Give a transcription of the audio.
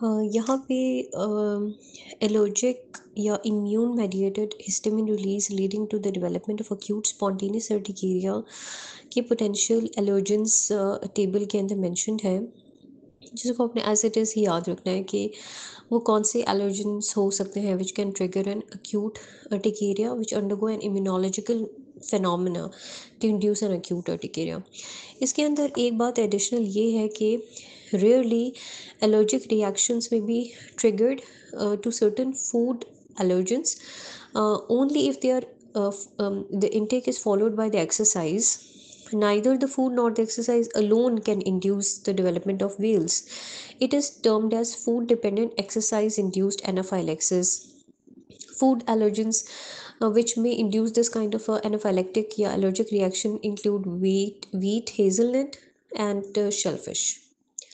यहाँ पे एलर्जिक या immune mediated histamine release leading to the development of acute spontaneous urticaria के potential allergens table के अंदर मेंशन्ड है, जिसको आपने एज इट इज़ ही याद रखना है कि वो कौन से एलर्जेंस हो सकते हैं which can trigger an acute urticaria which undergo an immunological phenomena to induce an acute urticaria. इसके अंदर एक बात एडिशनल ये है कि rarely allergic reactions may be triggered to certain food allergens only if they are the intake is followed by the exercise. Neither the food nor the exercise alone can induce the development of wales. It is termed as food dependent exercise induced anaphylaxis. Food allergens which may induce this kind of anaphylactic या allergic reaction include wheat, hazelnut, and shellfish.